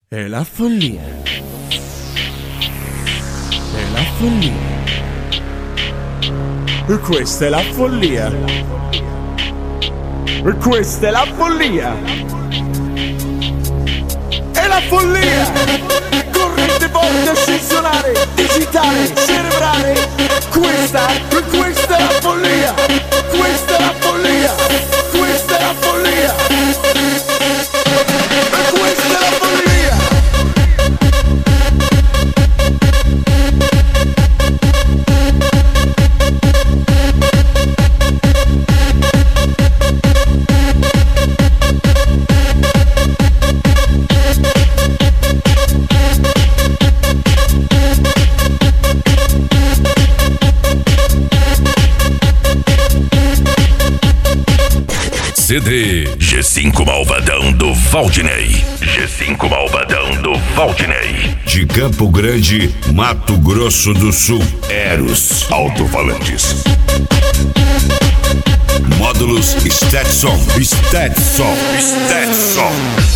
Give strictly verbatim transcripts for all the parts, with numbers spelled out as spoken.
È la follia. È la follia. E questa è la follia. E questa è la follia. È la follia. Corrente forte ascensionale, digitale, cerebrale. Questa, e questa è la follia. Questa è la follia. Questa è la follia. E questa è la follia. C D G cinco Malvadão do Valdinei. G cinco Malvadão do Valdinei. De Campo Grande, Mato Grosso do Sul. Eros Alto-Falantes. Módulos Stetson. Stetson. Stetson.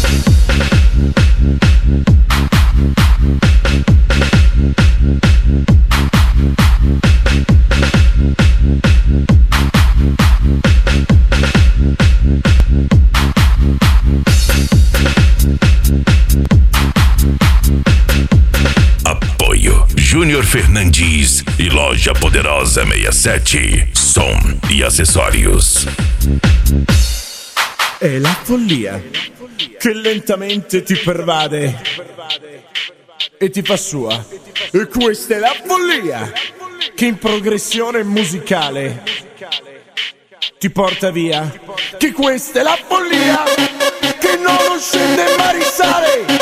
Apoio Júnior Fernandes e Loja Poderosa sessenta e sete. Som e acessórios. È la follia che lentamente ti pervade e ti fa sua. E questa è la follia che in progressione musicale ti porta via. Che questa è la follia che non lo scende mai risale.